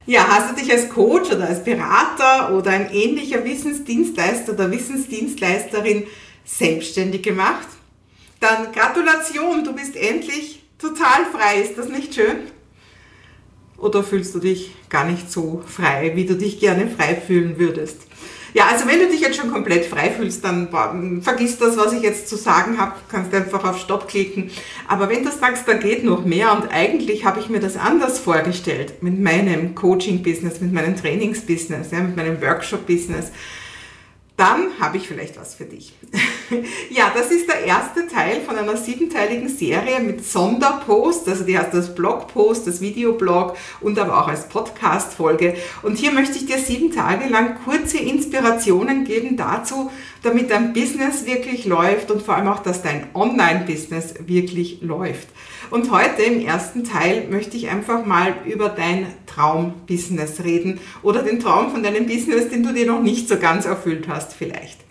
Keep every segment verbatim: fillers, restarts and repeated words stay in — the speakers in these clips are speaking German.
Ja, hast du dich als Coach oder als Berater oder ein ähnlicher Wissensdienstleister oder Wissensdienstleisterin selbstständig gemacht? Dann Gratulation, du bist endlich total frei. Ist das nicht schön? Oder fühlst du dich gar nicht so frei, wie du dich gerne frei fühlen würdest? Ja, also wenn du dich jetzt schon komplett frei fühlst, dann vergiss das, was ich jetzt zu sagen habe, kannst einfach auf Stopp klicken. Aber wenn du sagst, da geht noch mehr und eigentlich habe ich mir das anders vorgestellt mit meinem Coaching-Business, mit meinem Trainings-Business, ja, mit meinem Workshop-Business, dann habe ich vielleicht was für dich. Ja, das ist der erste Teil von einer siebenteiligen Serie mit Sonderpost, also die heißt das Blogpost, das Videoblog und aber auch als Podcast-Folge. Und hier möchte ich dir sieben Tage lang kurze Inspirationen geben dazu, damit dein Business wirklich läuft und vor allem auch, dass dein Online-Business wirklich läuft. Und heute im ersten Teil möchte ich einfach mal über dein Traum-Business reden oder den Traum von deinem Business, den du dir noch nicht so ganz erfüllt hast vielleicht.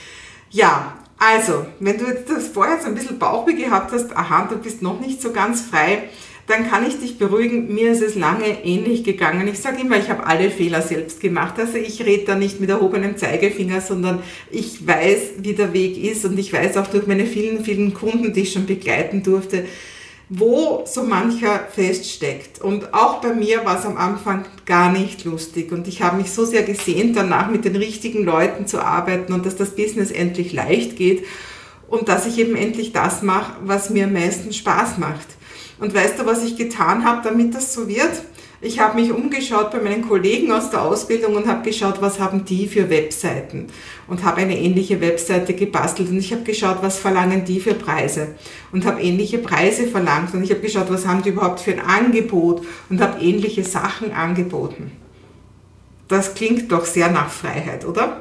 Ja, also, wenn du jetzt das vorher so ein bisschen Bauchweh gehabt hast, aha, du bist noch nicht so ganz frei, dann kann ich dich beruhigen, mir ist es lange ähnlich gegangen. Ich sage immer, ich habe alle Fehler selbst gemacht. Also ich rede da nicht mit erhobenem Zeigefinger, sondern ich weiß, wie der Weg ist und ich weiß auch durch meine vielen, vielen Kunden, die ich schon begleiten durfte, wo so mancher feststeckt. Und auch bei mir war es am Anfang gar nicht lustig und ich habe mich so sehr gesehnt, danach mit den richtigen Leuten zu arbeiten und dass das Business endlich leicht geht und dass ich eben endlich das mache, was mir am meisten Spaß macht. Und weißt du, was ich getan habe, damit das so wird? Ich habe mich umgeschaut bei meinen Kollegen aus der Ausbildung und habe geschaut, was haben die für Webseiten und habe eine ähnliche Webseite gebastelt und ich habe geschaut, was verlangen die für Preise und habe ähnliche Preise verlangt und ich habe geschaut, was haben die überhaupt für ein Angebot und habe ähnliche Sachen angeboten. Das klingt doch sehr nach Freiheit, oder?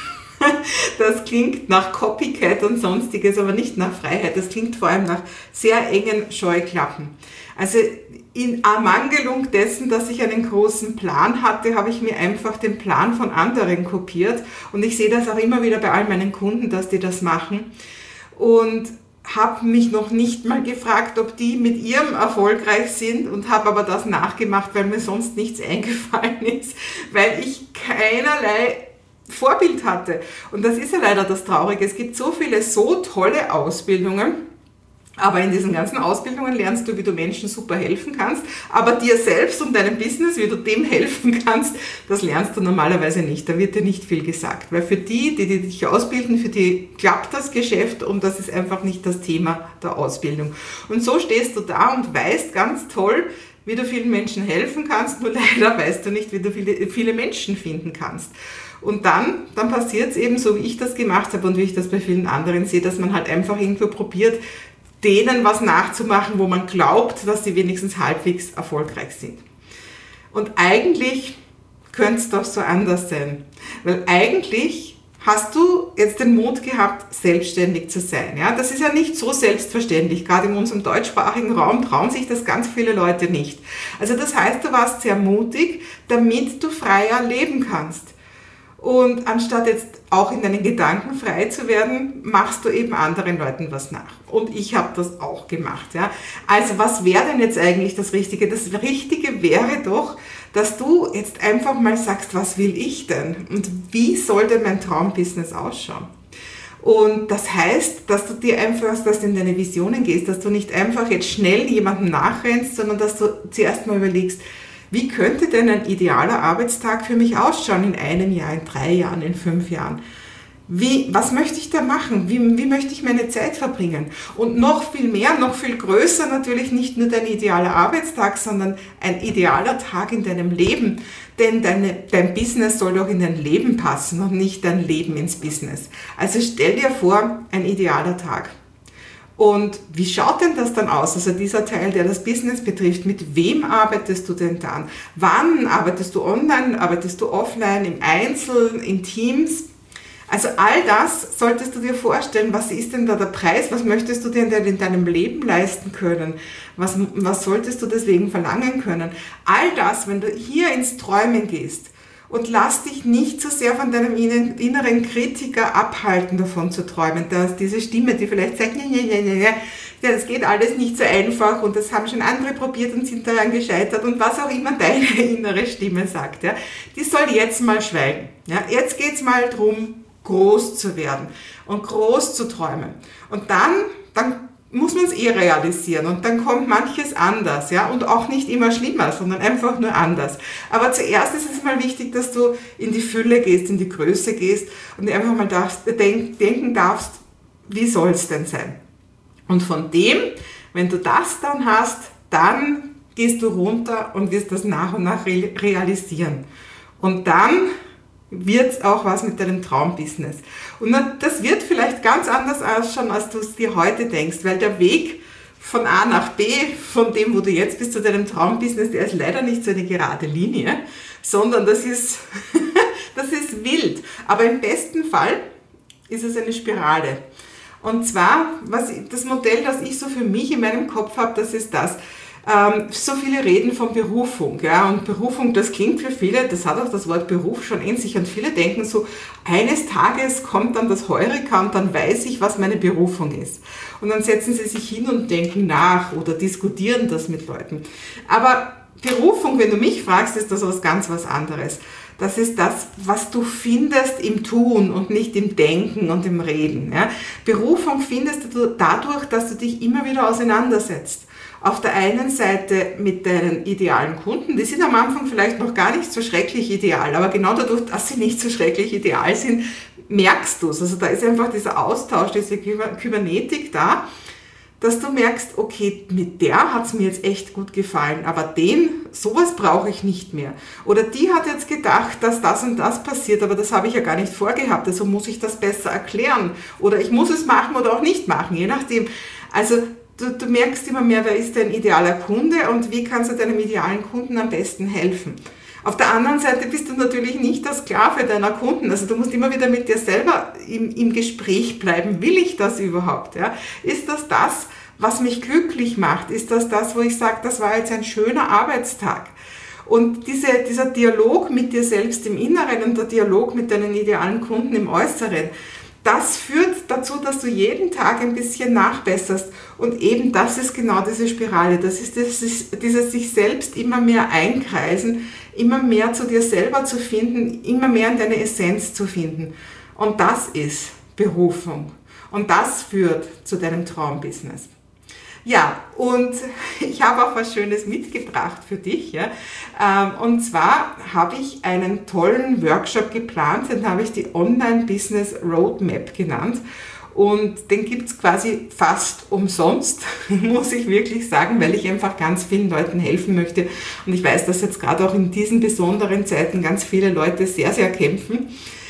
Das klingt nach Copycat und sonstiges, aber nicht nach Freiheit. Das klingt vor allem nach sehr engen Scheuklappen. Also in Ermangelung dessen, dass ich einen großen Plan hatte, habe ich mir einfach den Plan von anderen kopiert. Und ich sehe das auch immer wieder bei all meinen Kunden, dass die das machen. Und habe mich noch nicht mal gefragt, ob die mit ihrem erfolgreich sind und habe aber das nachgemacht, weil mir sonst nichts eingefallen ist, weil ich keinerlei Vorbild hatte. Und das ist ja leider das Traurige. Es gibt so viele so tolle Ausbildungen, aber in diesen ganzen Ausbildungen lernst du, wie du Menschen super helfen kannst, aber dir selbst und deinem Business, wie du dem helfen kannst, das lernst du normalerweise nicht. Da wird dir nicht viel gesagt, weil für die, die, die dich ausbilden, für die klappt das Geschäft und das ist einfach nicht das Thema der Ausbildung. Und so stehst du da und weißt ganz toll, wie du vielen Menschen helfen kannst, nur leider weißt du nicht, wie du viele, viele Menschen finden kannst. Und dann, dann passiert es eben so, wie ich das gemacht habe und wie ich das bei vielen anderen sehe, dass man halt einfach irgendwo probiert, denen was nachzumachen, wo man glaubt, dass sie wenigstens halbwegs erfolgreich sind. Und eigentlich könnte es doch so anders sein. Weil eigentlich hast du jetzt den Mut gehabt, selbstständig zu sein. Ja? Das ist ja nicht so selbstverständlich. Gerade in unserem deutschsprachigen Raum trauen sich das ganz viele Leute nicht. Also das heißt, du warst sehr mutig, damit du freier leben kannst. Und anstatt jetzt auch in deinen Gedanken frei zu werden, machst du eben anderen Leuten was nach. Und ich habe das auch gemacht. Ja. Also was wäre denn jetzt eigentlich das Richtige? Das Richtige wäre doch, dass du jetzt einfach mal sagst, was will ich denn? Und wie soll denn mein Traumbusiness ausschauen? Und das heißt, dass du dir einfach, dass du in deine Visionen gehst, dass du nicht einfach jetzt schnell jemandem nachrennst, sondern dass du zuerst mal überlegst, wie könnte denn ein idealer Arbeitstag für mich ausschauen in einem Jahr, in drei Jahren, in fünf Jahren? Wie, was möchte ich da machen? Wie, wie möchte ich meine Zeit verbringen? Und noch viel mehr, noch viel größer natürlich nicht nur dein idealer Arbeitstag, sondern ein idealer Tag in deinem Leben. Denn deine, dein Business soll doch in dein Leben passen und nicht dein Leben ins Business. Also stell dir vor, ein idealer Tag. Und wie schaut denn das dann aus? Also dieser Teil, der das Business betrifft, mit wem arbeitest du denn dann? Wann arbeitest du online, arbeitest du offline, im Einzel, in Teams? Also all das solltest du dir vorstellen, was ist denn da der Preis, was möchtest du denn in deinem Leben leisten können, was, was solltest du deswegen verlangen können. All das, wenn du hier ins Träumen gehst Und lass dich nicht so sehr von deinem inneren Kritiker abhalten, davon zu träumen. Dass diese Stimme, die vielleicht sagt, ja, ja, ja, ja, ja, das geht alles nicht so einfach und das haben schon andere probiert und sind daran gescheitert und was auch immer deine innere Stimme sagt, ja, die soll jetzt mal schweigen. Ja. Jetzt geht's mal drum, groß zu werden und groß zu träumen. Und dann, dann muss man es eh realisieren und dann kommt manches anders, ja, und auch nicht immer schlimmer, sondern einfach nur anders. Aber zuerst ist es mal wichtig, dass du in die Fülle gehst, in die Größe gehst und einfach mal darfst, denk, denken darfst, wie soll es denn sein? Und von dem, wenn du das dann hast, dann gehst du runter und wirst das nach und nach realisieren. Und dann wird auch was mit deinem Traumbusiness. Und das wird vielleicht ganz anders ausschauen, als du es dir heute denkst, weil der Weg von A nach B, von dem, wo du jetzt bist, zu deinem Traumbusiness, der ist leider nicht so eine gerade Linie, sondern das ist, das ist wild. Aber im besten Fall ist es eine Spirale. Und zwar, was das Modell, das ich so für mich in meinem Kopf habe, das ist das. Ähm, so viele reden von Berufung, ja, und Berufung, das klingt für viele, das hat auch das Wort Beruf schon in sich und viele denken so, eines Tages kommt dann das Heureka und dann weiß ich, was meine Berufung ist. Und dann setzen sie sich hin und denken nach oder diskutieren das mit Leuten. Aber Berufung, wenn du mich fragst, ist das was ganz was anderes. Das ist das, was du findest im Tun und nicht im Denken und im Reden. Ja. Berufung findest du dadurch, dass du dich immer wieder auseinandersetzt. Auf der einen Seite mit deinen idealen Kunden, die sind am Anfang vielleicht noch gar nicht so schrecklich ideal, aber genau dadurch, dass sie nicht so schrecklich ideal sind, merkst du es. Also da ist einfach dieser Austausch, diese Kybernetik da, dass du merkst, okay, mit der hat es mir jetzt echt gut gefallen, aber den, sowas brauche ich nicht mehr. Oder die hat jetzt gedacht, dass das und das passiert, aber das habe ich ja gar nicht vorgehabt, also muss ich das besser erklären. Oder ich muss es machen oder auch nicht machen, je nachdem. Also Du, du merkst immer mehr, wer ist dein idealer Kunde und wie kannst du deinem idealen Kunden am besten helfen. Auf der anderen Seite bist du natürlich nicht der Sklave deiner Kunden. Also du musst immer wieder mit dir selber im, im Gespräch bleiben. Will ich das überhaupt? Ja? Ist das das, was mich glücklich macht? Ist das das, wo ich sage, das war jetzt ein schöner Arbeitstag? Und diese, dieser Dialog mit dir selbst im Inneren und der Dialog mit deinen idealen Kunden im Äußeren, das führt dazu, dass du jeden Tag ein bisschen nachbesserst. Und eben das ist genau diese Spirale. Das ist dieses, dieses sich selbst immer mehr einkreisen, immer mehr zu dir selber zu finden, immer mehr in deine Essenz zu finden. Und das ist Berufung. Und das führt zu deinem Traumbusiness. Ja, und ich habe auch was Schönes mitgebracht für dich. Ja. Und zwar habe ich einen tollen Workshop geplant, den habe ich die Online-Business Roadmap genannt. Und den gibt's quasi fast umsonst, muss ich wirklich sagen, weil ich einfach ganz vielen Leuten helfen möchte. Und ich weiß, dass jetzt gerade auch in diesen besonderen Zeiten ganz viele Leute sehr, sehr kämpfen.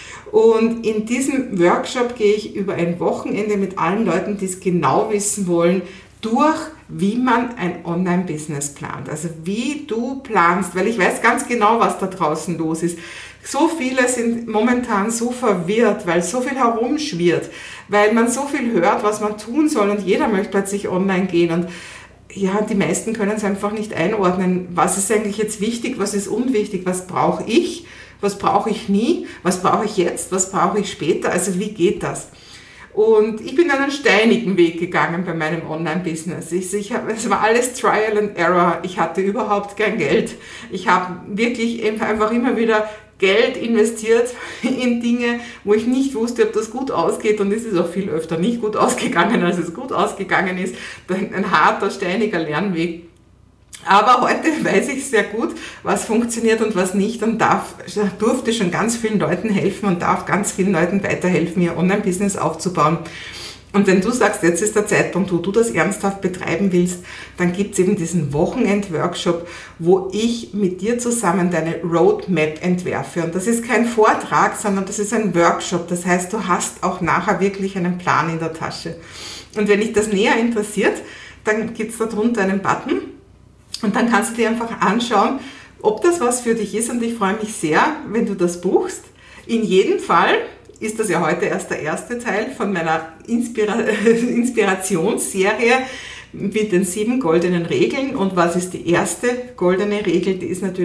Und in diesem Workshop gehe ich über ein Wochenende mit allen Leuten, die es genau wissen wollen, durch, wie man ein Online-Business plant. Also wie du planst, weil ich weiß ganz genau, was da draußen los ist. So viele sind momentan so verwirrt, weil so viel herumschwirrt, weil man so viel hört, was man tun soll und jeder möchte plötzlich online gehen und ja, die meisten können es einfach nicht einordnen. Was ist eigentlich jetzt wichtig, was ist unwichtig, was brauche ich, was brauche ich nie, was brauche ich jetzt, was brauche ich später, also wie geht das? Und ich bin einen steinigen Weg gegangen bei meinem Online-Business. Ich, ich hab, es war alles Trial and Error. Ich hatte überhaupt kein Geld. Ich habe wirklich einfach immer wieder Geld investiert in Dinge, wo ich nicht wusste, ob das gut ausgeht. Und es ist auch viel öfter nicht gut ausgegangen, als es gut ausgegangen ist. Ein harter, steiniger Lernweg. Aber heute weiß ich sehr gut, was funktioniert und was nicht und darf, durfte schon ganz vielen Leuten helfen und darf ganz vielen Leuten weiterhelfen, ihr Online-Business aufzubauen. Und wenn du sagst, jetzt ist der Zeitpunkt, wo du das ernsthaft betreiben willst, dann gibt es eben diesen Wochenend-Workshop, wo ich mit dir zusammen deine Roadmap entwerfe. Und das ist kein Vortrag, sondern das ist ein Workshop. Das heißt, du hast auch nachher wirklich einen Plan in der Tasche. Und wenn dich das näher interessiert, dann gibt es da drunter einen Button. Und dann kannst du dir einfach anschauen, ob das was für dich ist. Und ich freue mich sehr, wenn du das buchst. In jedem Fall ist das ja heute erst der erste Teil von meiner Inspira- Inspirationsserie mit den sieben goldenen Regeln. Und was ist die erste goldene Regel? Die ist natürlich,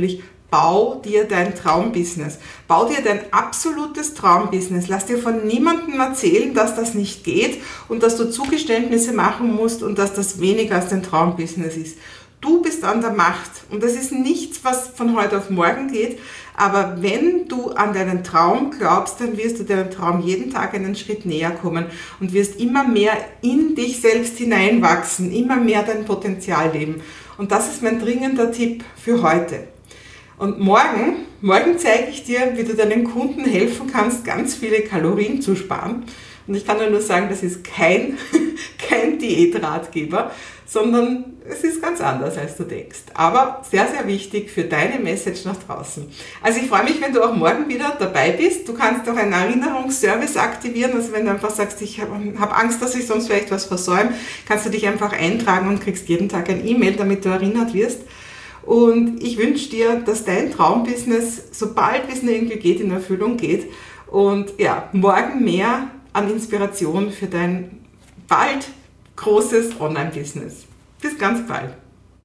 bau dir dein Traumbusiness. Bau dir dein absolutes Traumbusiness. Lass dir von niemandem erzählen, dass das nicht geht und dass du Zugeständnisse machen musst und dass das weniger als dein Traumbusiness ist. Du bist an der Macht und das ist nichts, was von heute auf morgen geht, aber wenn du an deinen Traum glaubst, dann wirst du deinem Traum jeden Tag einen Schritt näher kommen und wirst immer mehr in dich selbst hineinwachsen, immer mehr dein Potenzial leben. Und das ist mein dringender Tipp für heute. Und morgen, morgen zeige ich dir, wie du deinen Kunden helfen kannst, ganz viele Kalorien zu sparen. Und ich kann dir nur sagen, das ist kein, kein Diätratgeber, sondern es ist ganz anders, als du denkst. Aber sehr, sehr wichtig für deine Message nach draußen. Also ich freue mich, wenn du auch morgen wieder dabei bist. Du kannst auch einen Erinnerungsservice aktivieren. Also wenn du einfach sagst, ich habe hab Angst, dass ich sonst vielleicht was versäume, kannst du dich einfach eintragen und kriegst jeden Tag ein E-Mail, damit du erinnert wirst. Und ich wünsche dir, dass dein Traumbusiness, sobald es nur irgendwie geht, in Erfüllung geht. Und ja, morgen mehr an Inspiration für dein bald großes Online-Business. Bis ganz bald.